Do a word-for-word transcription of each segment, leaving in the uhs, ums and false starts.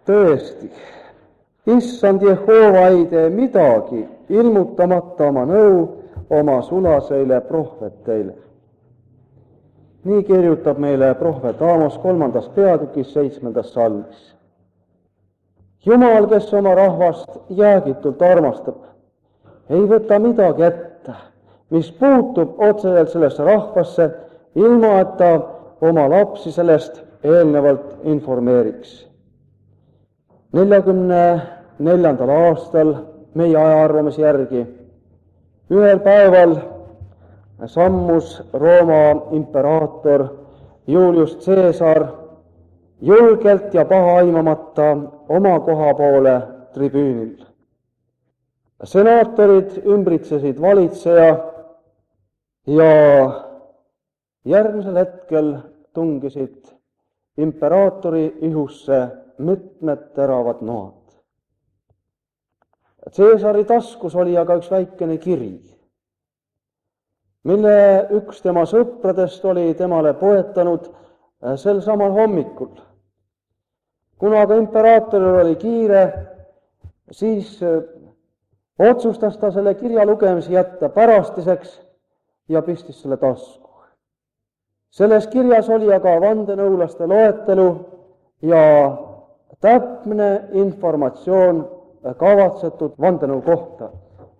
tõesti, issand Jehova ei tee midagi, ilmutamata oma nõu oma sulaseile prohveteile. nii kirjutab meile prohvet Aamos kolmandas peatükis seitsmendas salmis. Jumal, kes oma rahvast jäägitult armastab, ei võta midagi ette, mis puutub otseselt sellesse rahvasse, ilma et ta oma lapsi sellest eelnevalt informeeriks. neljakümne neljandal aastal meie ajaarvamise järgi ühel päeval sammus Rooma imperaator Julius Caesar julgelt ja pahaaimamata oma koha poole tribüünil. Senaatorid ümbritsesid valitseja ja järgmisel hetkel tungisid imperaatori ihusse mitmed teravad noad. Caesari taskus oli aga üks väikene kiri, mille üks tema sõpradest oli temale poetanud sel samal hommikul. Kuna aga imperaatoril oli kiire, siis otsustas ta selle kirja lugemise jätta pärastiseks ja pistis selle tasku. Selles kirjas oli aga vandenõulaste loetelu ja täpne informatsioon kavatsetud vandenõu kohta.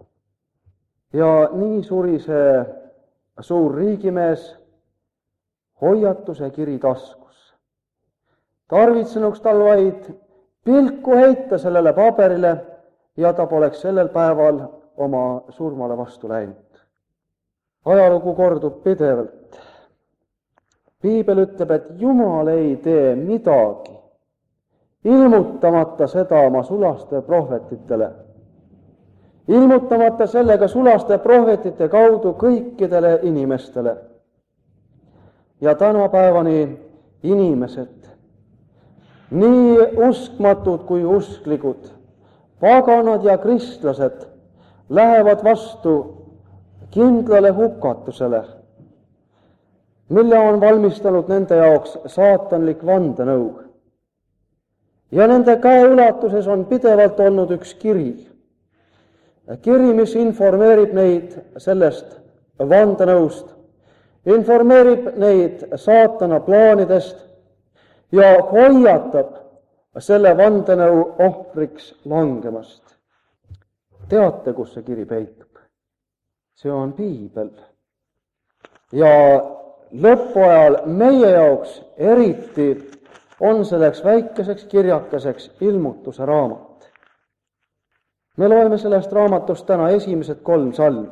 Ja nii suri see suur riigimees hoiatuse kiri taskus. Tarvitsenuks tal vaid pilku heita sellele paberile ja ta poleks sellel päeval oma surmale vastu läinud. Ajalugu kordub pidevalt. Piibel ütleb, et Jumal ei tee midagi, ilmutamata seda oma sulaste prohvetitele. Ilmutamata sellega sulaste prohvetite kaudu kõikidele inimestele. Ja tänapäevani inimesed, nii uskmatud kui usklikud, paganad ja kristlased, lähevad vastu kindlale hukatusele, mille on valmistanud nende jaoks saatanlik vandenõu. Ja nende käeulatuses on pidevalt olnud üks kiri. Kiri, mis informeerib neid sellest vandenõust, informeerib neid saatana plaanidest ja hoiatab selle vandenõu ohvriks langemast. Teate, kus see kiri peitub? See on Piibel. Ja lõpuajal meie jaoks eriti on selleks väikeseks kirjakeseks ilmutuse raamat. Me loeme sellest raamatust täna esimesed kolm salmi.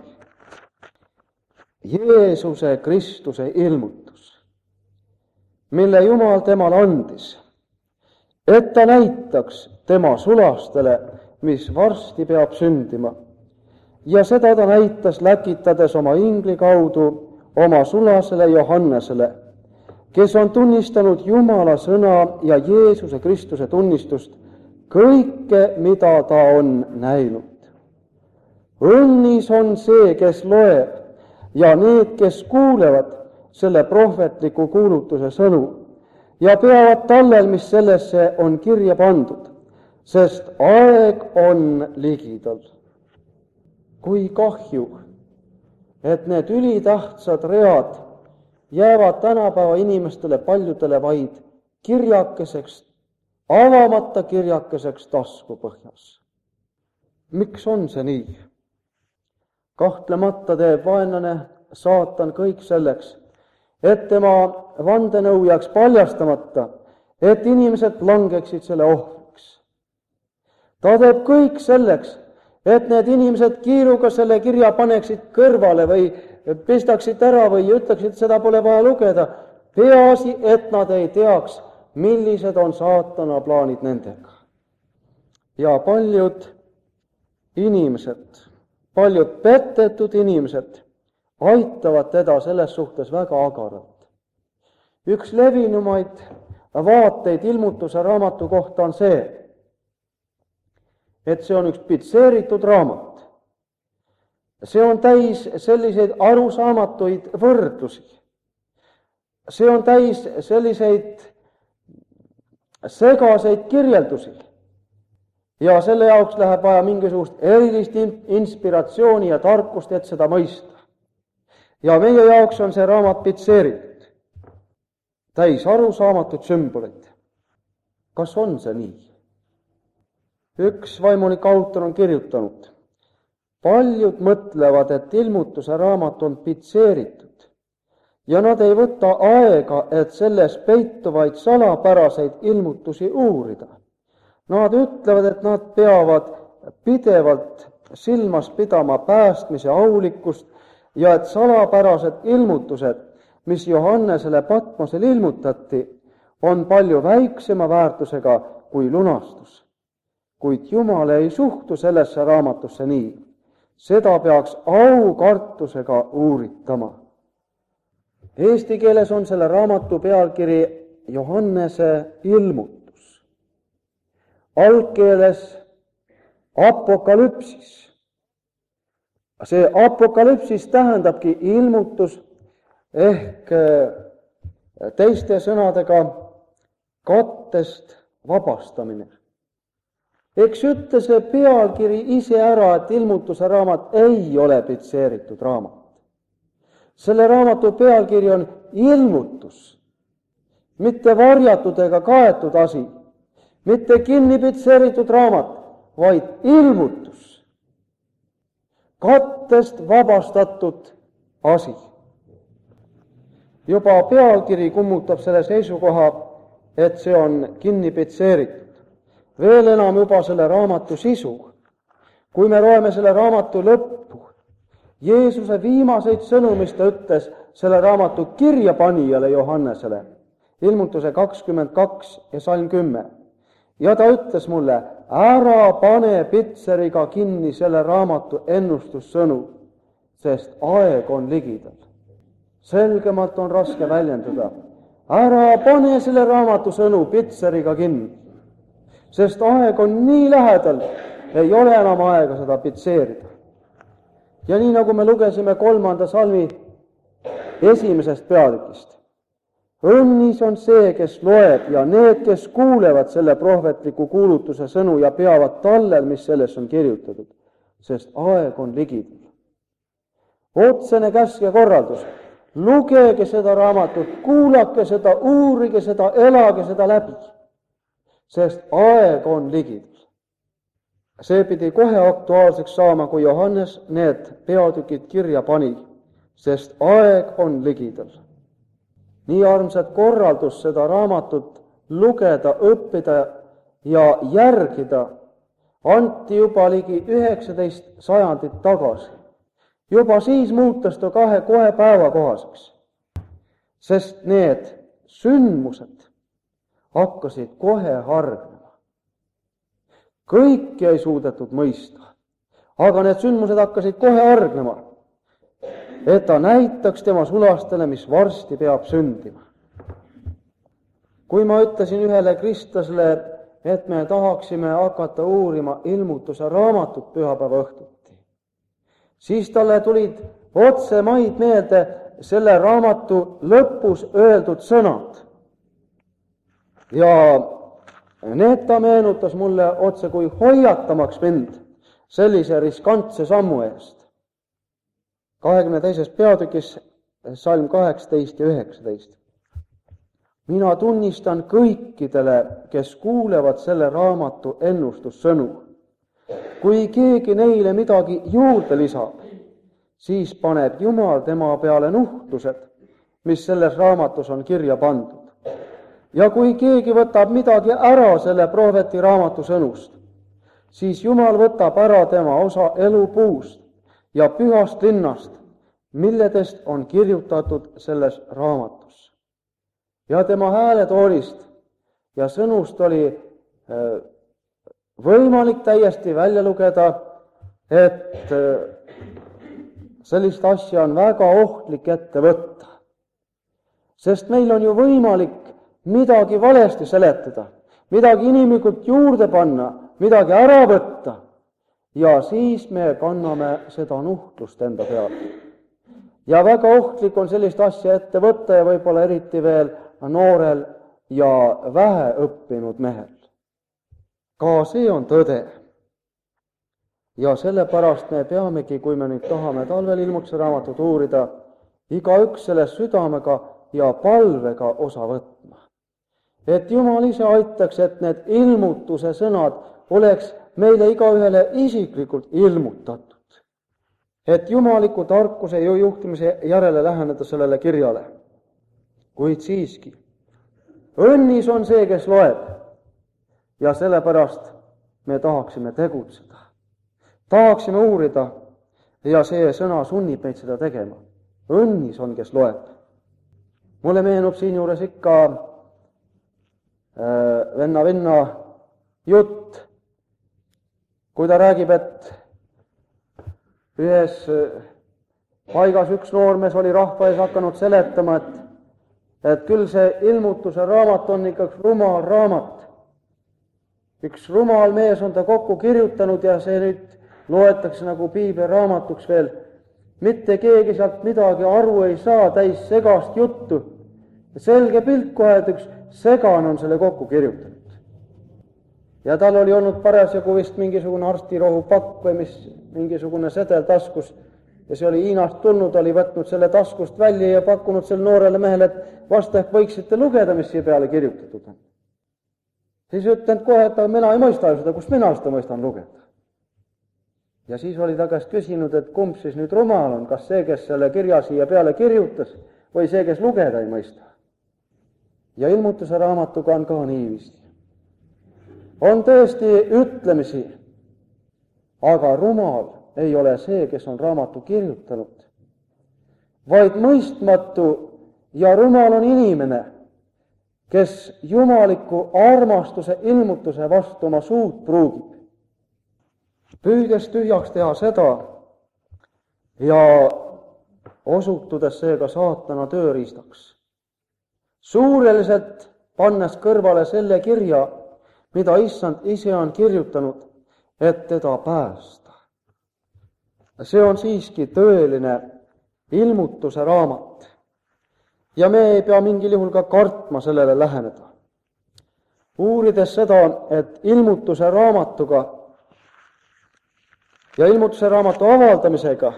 Jeesuse Kristuse ilmutus, mille Jumal temale andis, et ta näitaks tema sulastele, mis varsti peab sündima. Ja seda ta näitas läkitades oma ingli kaudu oma sulasele Johannesele, kes on tunnistanud Jumala sõna ja Jeesuse Kristuse tunnistust kõike, mida ta on näinud. Õnnis on see, kes loeb, ja need, kes kuulevad selle prohvetliku kuulutuse sõnu ja peavad tallel, mis sellesse on kirja pandud, sest aeg on ligidal. Kui kahju, et need ülitähtsad read jäävad tänapäeva inimestele paljudele vaid kirjakeseks, avamata kirjakeseks taskupõhjas. Miks on see nii? Kahtlemata teeb vaenlane saatan kõik selleks, et tema vandenõu jääks paljastamata, et inimesed langeksid selle ohvriks. Ta teeb kõik selleks, et need inimesed kiiruga selle kirja paneksid kõrvale või pistaksid ära või ütleksid, seda pole vaja lugeda. Peaasi, et nad ei teaks, millised on saatana plaanid nendega. Ja paljud inimesed, paljud petetud inimesed aitavad teda selles suhtes väga agaralt. Üks levinumaid vaateid ilmutuse raamatu kohta on see, et see on üks pitseeritud raamat. See on täis selliseid arusaamatuid võrdlusi. See on täis selliseid segaseid kirjeldusi ja selle jaoks läheb vaja mingisugust erilist inspiratsiooni ja tarkust, et seda mõista. Ja meie jaoks on see raamat pitseeritud, täis arusaamatut sümbolit. Kas on see nii? Üks vaimulik autor on kirjutanud, paljud mõtlevad, et ilmutuse raamat on pitseeritud ja nad ei võta aega, et selles peituvaid salapäraseid ilmutusi uurida. Nad ütlevad, et nad peavad pidevalt silmas pidama päästmise aulikkust ja et salapärased ilmutused, mis Johannesele Patmosel ilmutati, on palju väiksema väärtusega kui lunastus. Kuid Jumal ei suhtu sellesse raamatusse nii. Seda peaks aukartusega uuritama. Eesti keeles on selle raamatu pealkiri Johannese ilmutus. Algkeeles apokalüpsis. See apokalüpsis tähendabki ilmutus ehk teiste sõnadega kattest vabastamine. Eks ütle see pealkiri ise ära, et ilmutuse raamat ei ole pitseeritud raamat. Selle raamatu pealkiri on ilmutus, mitte varjatud ega kaetud asi, mitte kinni pitseeritud raamat, vaid ilmutus, kattest vabastatud asi. Juba pealkiri kummutab selle seisukoha, et see on kinni pitseeritud. Veel enam juba selle raamatu sisu. Kui me loeme selle raamatu lõppu, Jeesuse viimaseid sõnu, mis ta ütles selle raamatu kirjapanijale Johannesele, ilmutuse kakskümmend kaks ja salm kümme. Ja ta ütles mulle, ära pane pitseriga kinni selle raamatu ennustussõnu, sest aeg on ligidal. Selgemalt on raske väljendada. Ära pane selle raamatu sõnu pitseriga kinni, sest aeg on nii lähedal, ei ole enam aega seda pitseerida. Ja nii nagu me lugesime kolmanda salmi esimesest peatükist. Õnnis on see, kes loeb ja need, kes kuulevad selle prohvetliku kuulutuse sõnu ja peavad tallel, mis selles on kirjutatud, sest aeg on ligidal. Otsene käsk ja korraldus. Lugege seda raamatut, kuulake seda, uurige seda, elage seda läbi, sest aeg on ligidal. See pidi kohe aktuaalseks saama, kui Johannes need peatükid kirja pani, sest aeg on ligidal. Nii armsat korraldus seda raamatut lugeda, õppida ja järgida anti juba ligi üheksateist sajandit tagasi. Juba siis muutus ta kahe kohe päevakohaseks, sest need sündmused hakkasid kohe hargnema. Kõiki ei suudetud mõista, aga need sündmused hakkasid kohe hargnema, et ta näitaks tema sulastele, mis varsti peab sündima. Kui ma ütlesin ühele kristlasele, et me tahaksime hakata uurima ilmutuse raamatut pühapäeva õhtuti, siis talle tulid otse maid meelde selle raamatu lõpus öeldud sõnad. Ja need ta meenutas mulle otse kui hoiatamaks mind sellise riskantse sammu eest. kahekümne teises peatükis salm kaheksateist ja üheksateist. Mina tunnistan kõikidele, kes kuulevad selle raamatu ennustussõnu. Kui keegi neile midagi juurde lisab, siis paneb Jumal tema peale nuhtlused, mis selles raamatus on kirja pandud. Ja kui keegi võtab midagi ära selle prohveti raamatu sõnust, siis Jumal võtab ära tema osa elupuust ja pühast linnast, milledest on kirjutatud selles raamatus. Ja tema hääletoolist ja sõnust oli võimalik täiesti välja lugeda, et sellist asja on väga ohtlik ette võtta. Sest meil on ju võimalik midagi valesti seletada, midagi inimlikult juurde panna, midagi ära võtta ja siis me kanname seda nuhtlust enda peale. Ja väga ohtlik on sellist asja ette võtta ja võib-olla eriti veel noorel ja väheõppinud mehel. Ka see on tõde. Ja sellepärast me peamegi, kui me nüüd tahame talvel ilmutuse raamatut uurida, igaüks selle südamega ja palvega osa võtma. Et Jumal ise aitaks, et need ilmutuse sõnad oleks meile igaühele isiklikult ilmutatud. Et jumaliku tarkuse ja juhtimise järele läheneda sellele kirjale. Kuid siiski, õnnis on see, kes loeb, ja sellepärast me tahaksime tegutseda. Tahaksime uurida ja see sõna sunnib meid seda tegema. Õnnis on, kes loeb. Mulle meenub siin juures ikka äh, venna-venna jutt, kui ta räägib, et ühes paigas üks noormees oli rahva ees hakanud seletama, et, et küll see ilmutuse raamat on ikka rumal raamat. Üks rumal mees on ta kokku kirjutanud ja see nüüd loetakse nagu piibelraamatuks veel. Mitte keegi sealt midagi aru ei saa, täis segast juttu. Selge pilt kohe, et üks segane on selle kokku kirjutanud. Ja tal oli olnud parasjagu vist mingisugune arstirohu pakk või mis, mingisugune sedel taskus. Ja see oli Hiinast tulnud, oli võtnud selle taskust välja ja pakkunud selle noorele mehele, et vasta ehk võiksite lugeda, mis siia peale kirjutatud on. Siis ütlen kohe, et mina ei mõista seda, kus mina seda mõistan lugeda. Ja siis oli ta käest küsinud, et kumb siis nüüd rumal on, kas see, kes selle kirja siia peale kirjutas, või see, kes lugeda ei mõista. Ja ilmutuse raamatuga on ka niiviisi. On tõesti ütlemisi, aga rumal ei ole see, kes on raamatu kirjutanud, vaid mõistmatu ja rumal on inimene, kes jumaliku armastuse ilmutuse vastu oma suud pruugib, püüdes tühjaks teha seda ja osutudes seega saatana tööriistaks. Suureliselt pannes kõrvale selle kirja, mida issand ise on kirjutanud, et teda päästa. See on siiski tõeline ilmutuse raamat. Ja me ei pea mingil juhul ka kartma sellele läheneda. Uurides seda, et ilmutuse raamatuga ja ilmutuse raamatu avaldamisega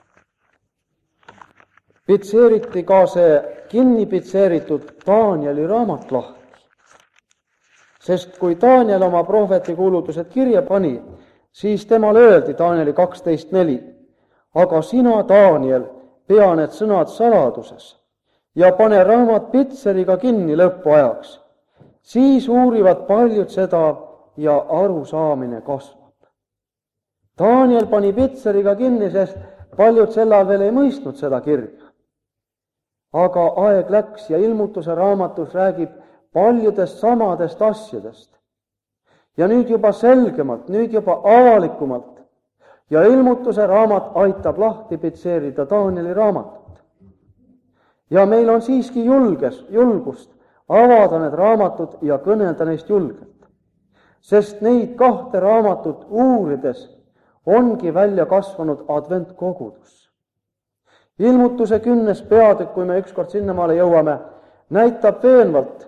pitseeriti ka see kinni pitseeritud Danieli raamat lahti. Sest kui Daniel oma prohveti kuulutused kirja pani, siis temale öeldi Danieli kaksteist neli. Aga sina, Daniel, pea need sõnad saladuses ja pane raamat pitseriga kinni lõpuajaks. Siis uurivad paljud seda ja arusaamine kasvab. Daniel pani pitseriga kinni, sest paljud sellal veel ei mõistnud seda kirja. Aga aeg läks ja ilmutuse raamatus räägib paljudest samadest asjadest. Ja nüüd juba selgemalt, nüüd juba avalikumalt. Ja ilmutuse raamat aitab lahti pitseerida Danieli raamatut. Ja meil on siiski julges, julgust avada need raamatud ja kõnelda neist julgelt. Sest neid kahte raamatut uurides ongi välja kasvanud adventkogudus. Ilmutuse kümnes peatükk, kui me ükskord sinnamaale jõuame, näitab veenvalt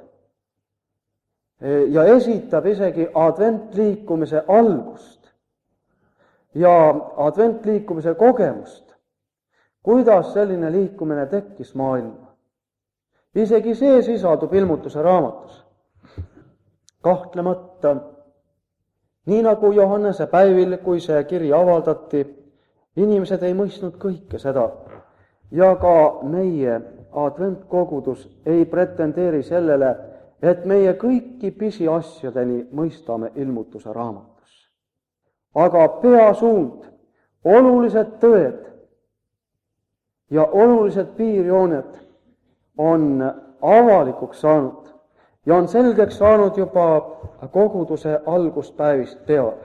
ja esitab isegi adventliikumise algust ja adventliikumise kogemust, kuidas selline liikumine tekkis maailma. Isegi see sisaldub ilmutuse raamatus. Kahtlemata, nii nagu Johannese päevil, kui see kiri avaldati, inimesed ei mõistnud kõike seda ja ka meie adventkogudus ei pretendeeri sellele, et meie kõiki pisiasjadeni mõistame ilmutuse raamatus. Aga peasuund, olulised tõed ja olulised piirjooned on avalikuks saanud ja on selgeks saanud juba koguduse alguspäevist peale.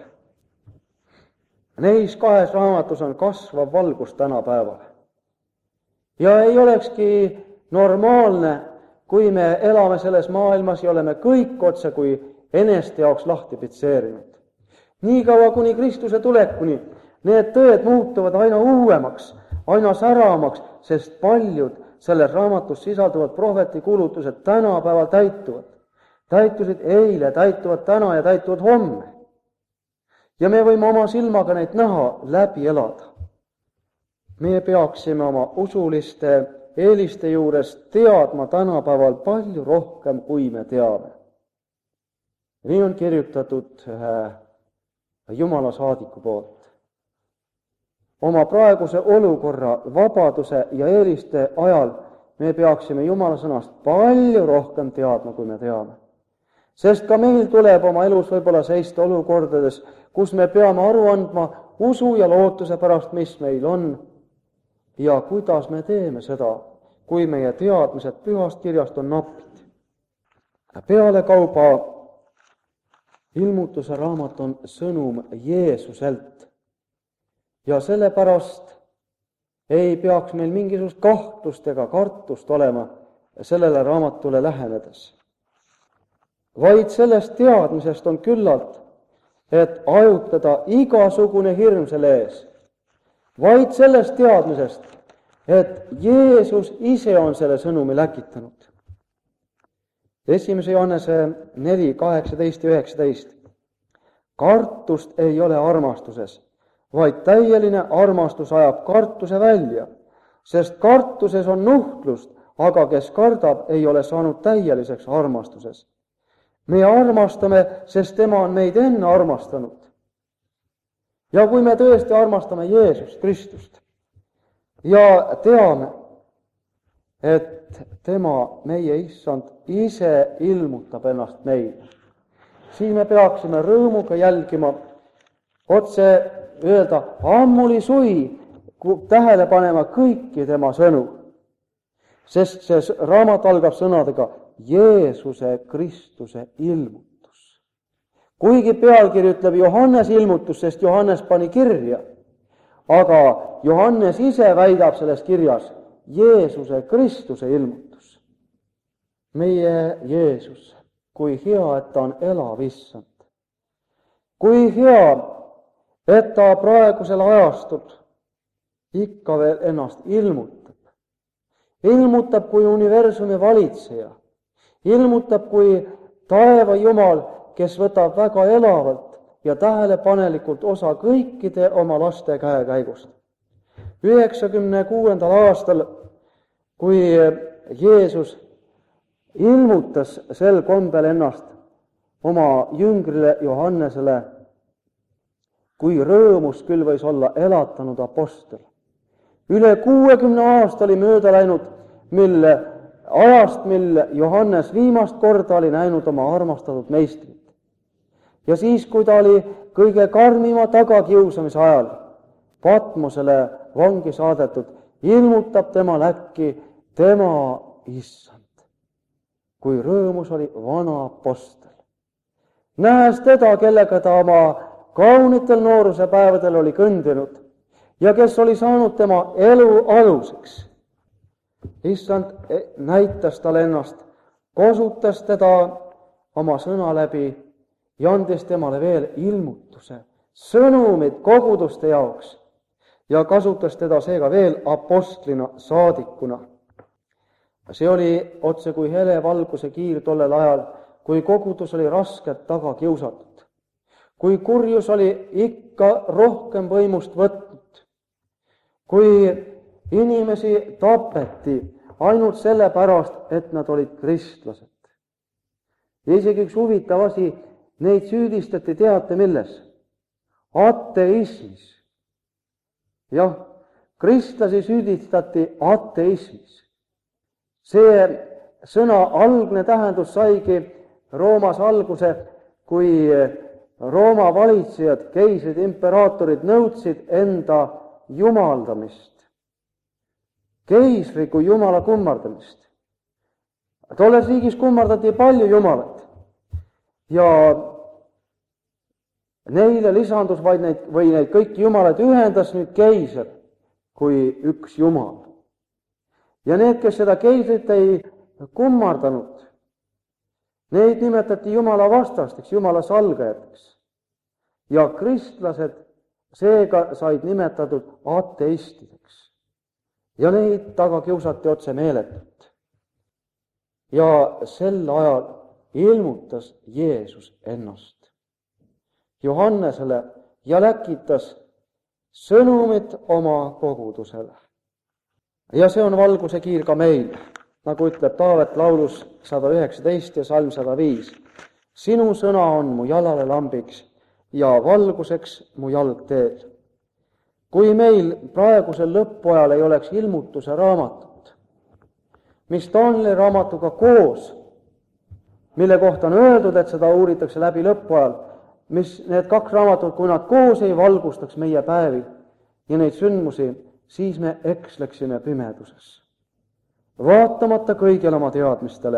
Neis kahes raamatus on kasvav valgus tänapäeval. Ja ei olekski normaalne, kui me elame selles maailmas ja oleme kõik otse kui eneste jaoks lahti pitseerinud. Nii kaua kuni Kristuse tulekuni need tõed muutuvad aina uuemaks, aina säramaks, sest paljud selles raamatus sisalduvad prohveti kuulutused tänapäeval täituvad. täitusid eile, täituvad täna ja täituvad homme. Ja me võime oma silmaga neid näha, läbi elada. Me peaksime oma usuliste eeliste juures teadma tänapäeval palju rohkem, kui me teame. Nii on kirjutatud Jumala saadiku poolt. Oma praeguse olukorra, vabaduse ja eeliste ajal me peaksime Jumala sõnast palju rohkem teadma, kui me teame. Sest ka meil tuleb oma elus võib-olla seista olukordades, kus me peame aru andma usu ja lootuse pärast, mis meil on ja kuidas me teeme seda, kui meie teadmised pühast kirjast on napid. Pealekauba ilmutuse raamat on sõnum Jeesuselt ja sellepärast ei peaks meil mingisugust kahtlust ega kartust olema sellele raamatule lähenedes. Vaid sellest teadmisest on küllalt, et ajutada igasugune hirm selle ees. Vaid sellest teadmisest, et Jeesus ise on selle sõnumi läkitanud. Esimese Johannese neli, kaheksateist ja üheksateist. Kartust ei ole armastuses, vaid täieline armastus ajab kartuse välja, sest kartuses on nuhtlust, aga kes kardab, ei ole saanud täieliseks armastuses. Me armastame, sest tema on meid enne armastanud. Ja kui me tõesti armastame Jeesust Kristust ja teame, et tema, meie issand, ise ilmutab ennast meile, siis me peaksime rõõmuga jälgima, otse öelda, ammuli sui, tähele panema kõiki tema sõnu. Sest see raamat algab sõnadega Jeesuse Kristuse ilmutus. Kuigi pealkiri ütleb Johannes ilmutus, sest Johannes pani kirja, aga Johannes ise väidab selles kirjas Jeesuse Kristuse ilmutus. Meie Jeesus, kui hea, et ta on elav issand. Kui hea, et ta praegusel ajastul ikka veel ennast ilmutab. Ilmutab kui universumi valitseja. Ilmutab kui taeva Jumal, kes võtab väga elavalt ja tähelepanelikult osa kõikide oma laste käekäigust. üheksakümne kuuendal aastal, kui Jeesus ilmutas sel kombel ennast oma jüngrile Johannesele, kui rõõmus küll võis olla elatanud apostel. Üle kuuekümne aasta oli mööda läinud, mil ajast, mil Johannes viimast korda oli näinud oma armastatud meistrit. Ja siis, kui ta oli kõige karmima tagakiusamise ajal Patmosele vangi saadetud, ilmutab tema äkki tema issand. Kui rõõmus oli vana apostel. Nähes teda, kellega ta oma kaunitel nooruse päevadel oli kõndinud ja kes oli saanud tema elu aluseks. Issand näitas talle ennast, kosutas teda oma sõna läbi ja andis temale veel ilmutuse, sõnumid koguduste jaoks ja kasutas teda seega veel apostlina, saadikuna. See oli otse kui hele valguse kiir tollel ajal, kui kogudus oli raskelt taga kiusatud, kui kurjus oli ikka rohkem võimust võtnud, kui inimesi tapeti ainult sellepärast, et nad olid kristlased. Ja isegi üks huvitav asi, neid süüdistati teate milles? Ateismis. Jah, kristlasi süüdistati ateismis. See sõna algne tähendus saigi Roomas alguse, kui Rooma valitsejad, keisrid, imperaatorid nõudsid enda jumaldamist. Keisri kui jumala kummardamist. Tolles riigis kummardati palju jumalat ja neile lisandus vaid neid, või neid kõiki jumalaid ühendas nüüd keiser kui üks jumal. Ja need, kes seda keisrit ei kummardanud, neid nimetati jumala vastasteks, jumala salgajateks. Ja kristlased seega said nimetatud ateistideks. Ja neid taga kiusati otse meeletult. Ja sel ajal ilmutas Jeesus ennast Johannesele ja läkitas sõnumit oma kogudusele. Ja see on valguse kiir ka meil, nagu ütleb Taavet laulus sada üheksateist ja salm sada viis. Sinu sõna on mu jalale lambiks ja valguseks mu jalg teel. Kui meil praegusel lõppuajal ei oleks ilmutuse raamatut, mis Taaneli raamatuga koos, mille kohta on öeldud, et seda uuritakse läbi lõppuajal, mis need kaks raamatut, kui nad koos ei valgustaks meie päevi ja neid sündmusi, siis me eksleksime pimeduses, vaatamata kõigile oma teadmistele.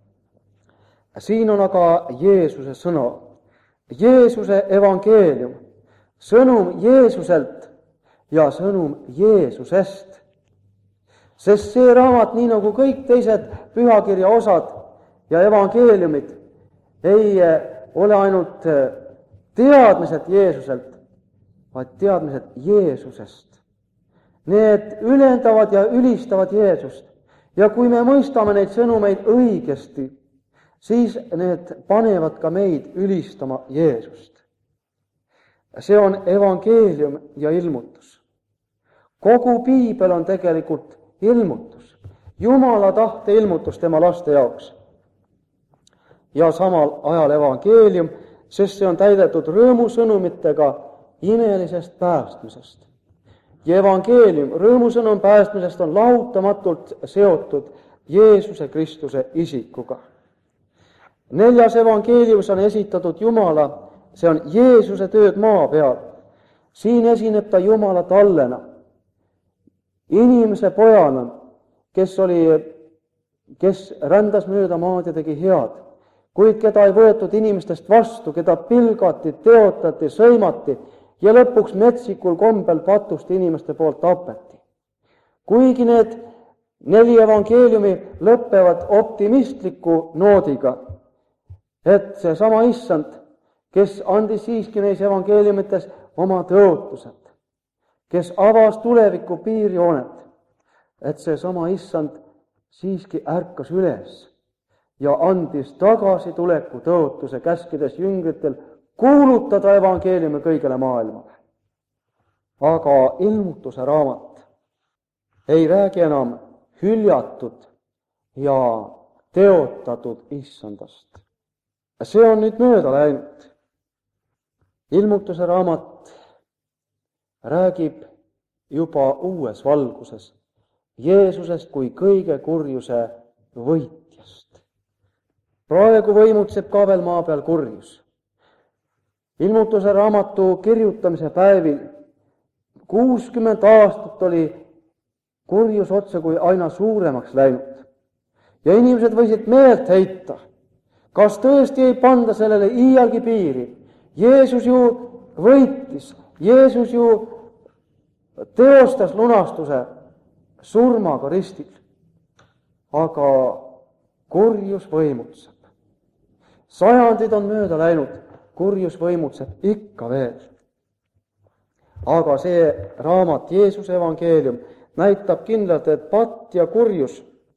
Siin on aga Jeesuse sõna, Jeesuse evangeelium, sõnum Jeesuselt ja sõnum Jeesusest. Sest see raamat, nii nagu kõik teised pühakirja osad ja evangeeliumid, ei ole ainult teadmised Jeesuselt, vaid teadmised Jeesusest. Need ülendavad ja ülistavad Jeesust. Ja kui me mõistame neid sõnumeid õigesti, siis need panevad ka meid ülistama Jeesust. See on evangeelium ja ilmutus. Kogu piibel on tegelikult ilmutus. Jumala tahte ilmutus tema laste jaoks. Ja samal ajal evangeelium, sest see on täidetud rõõmusõnumitega imelisest päästmisest. Ja evangeelium, rõõmusõnum päästmisest on lahutamatult seotud Jeesuse Kristuse isikuga. Neljas evangeeliumis on esitatud Jumala, see on Jeesuse tööd maa peal. Siin esineb ta Jumala tallena, inimese pojana, kes oli, kes rändas mööda maad ja tegi head, kuid keda ei võetud inimestest vastu, keda pilgati, teotati, sõimati ja lõpuks metsikul kombel patust inimeste poolt tapeti. Kuigi need neli evangeeliumi lõppevad optimistliku noodiga, et see sama issand, kes andis siiski neis evangeeliumites oma tõotused, kes avas tuleviku piirjoonet, et see sama issand siiski ärkas üles ja andis tagasi tuleku tõotuse, käskides jüngritel kuulutada evangeeliumi kõigele maailmale. Aga ilmutuse raamat ei räägi enam hüljatud ja teotatud issandast. See on nüüd mööda läinud. Ilmutuse raamat räägib juba uues valguses Jeesusest kui kõige kurjuse võitjast. Praegu võimutseb ka veel maa peal kurjus. Ilmutuse raamatu kirjutamise päevil kuuskümmend aastat oli kurjus otse kui aina suuremaks läinud. Ja inimesed võisid meelt heita. Kas tõesti ei panda sellele iialgi piiri? Jeesus ju võitis, Jeesus ju teostas lunastuse surmaga ristil. Aga kurjus võimutseb. Sajandid on mööda läinud, kurjus võimutseb ikka veel. Aga see raamat, Jeesuse evangeelium, näitab kindlalt, et patt ja kurjus,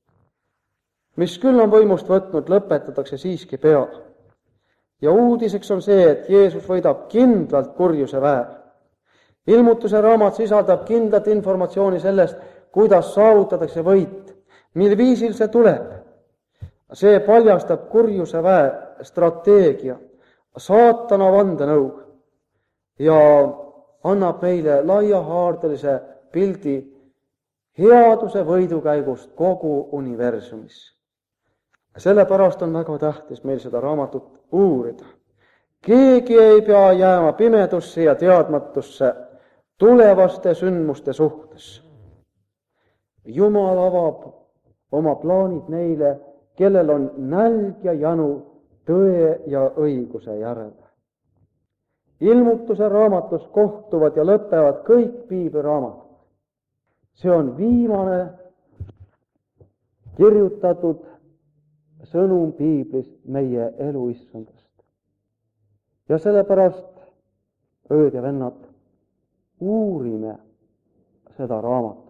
mis küll on võimust võtnud, lõpetatakse siiski pea. Ja uudiseks on see, et Jeesus võidab kindlalt kurjuse väe. Ilmutuse raamat sisaldab kindlat informatsiooni sellest, kuidas saavutatakse võit, mil viisil see tuleb. See paljastab kurjuse väe strateegia, saatana vandenõu ja annab meile laiahaardelise pildi headuse võidukäigust kogu universumis. Sellepärast on väga tähtis meil seda raamatut uurida. Keegi ei pea jääma pimedusse ja teadmatusse tulevaste sündmuste suhtes. Jumal avab oma plaanid neile, kellel on nälg ja janu tõe ja õiguse järele. Ilmutuse raamatus kohtuvad ja lõpevad kõik piibliraamatud. See on viimane kirjutatud sõnum piiblis meie elu issandast. Ja sellepärast, õed ja vennad, uurime seda raamatut.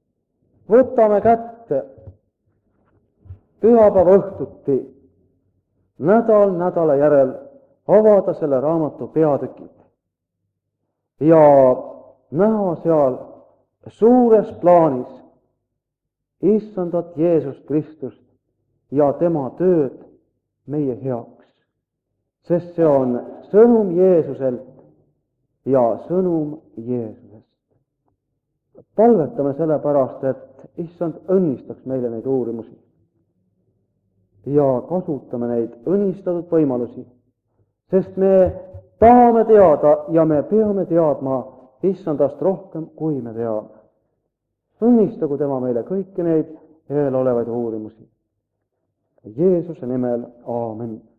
Võtame kätte pühapäeva õhtuti nädal nädala järel avada selle raamatu peatükid ja näha seal suures plaanis issandat Jeesust Kristust ja tema tööd meie heaks. Sest see on sõnum Jeesuselt ja sõnum Jeesusest. Palvetame sellepärast, et issand õnnistaks meile neid uurimusi ja kasutame neid õnnistatud võimalusi, sest me tahame teada ja me peame teadma issandast rohkem, kui me teame. Õnnistagu tema meile kõiki neid eelolevaid uurimusi. Jeesuse nimel, aamen.